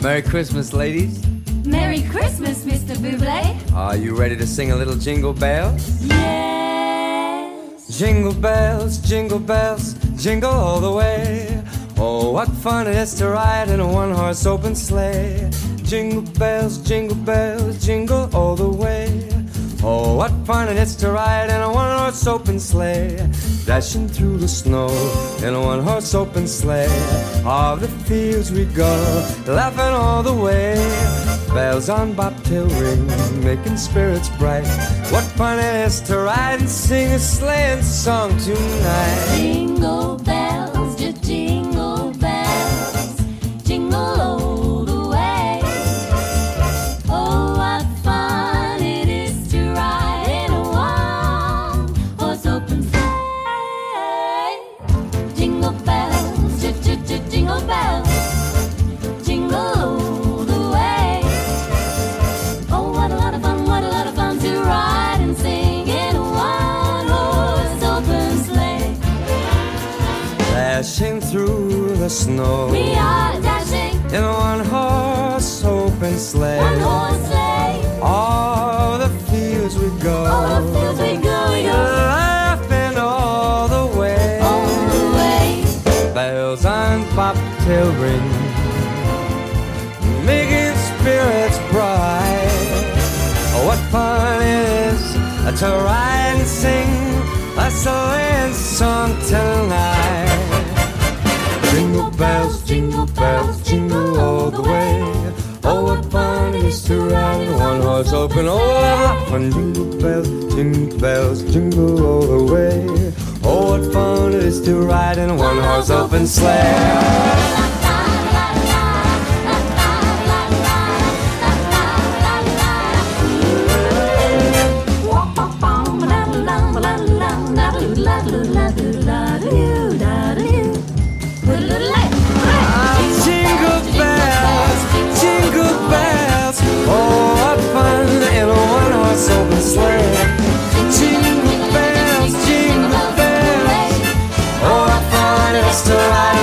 Merry Christmas, ladies. Merry Christmas, Mr. Buble. Are you ready to sing a little Jingle Bells? Yes. Jingle bells, jingle all the way. Oh, what fun it is to ride in a one-horse open sleigh. Jingle bells, jingle all the way. Oh, what fun it is to ride in a one-horse open sleigh. Dashing through the snow in a one-horse open sleigh. O'er the fields we go, laughing all the way. Bells on bobtail ring, making spirits bright. What fun it is to ride and sing a sleighing song tonight. Jingle bells, jingle bells, jingle all the way. Oh, what fun it is to ride in a one-horse open sleigh. Jingle bells, jingle bells, jingle all the way. Oh, what a lot of fun to ride and sing in a one-horse open sleigh. Dashing through the snow, We are dashing in a one-horse open sleigh. one-horse sleigh. All the fields we go, All the fields we go, laughing all the way. all the way. Bells on bobtail ring, making spirits bright. Oh, what fun it is to ride and sing a sleighing song tonight. Jingle bells, jingle all the way. Oh, what fun it is to ride in a one-horse open. Oh, what fun! Jingle bells, jingle all the way. Oh, what fun it is to ride in a one-horse open sleigh. Jingle bells, oh, what fun in a one-horse open sleigh. Jingle bells, oh, what fun it is to ride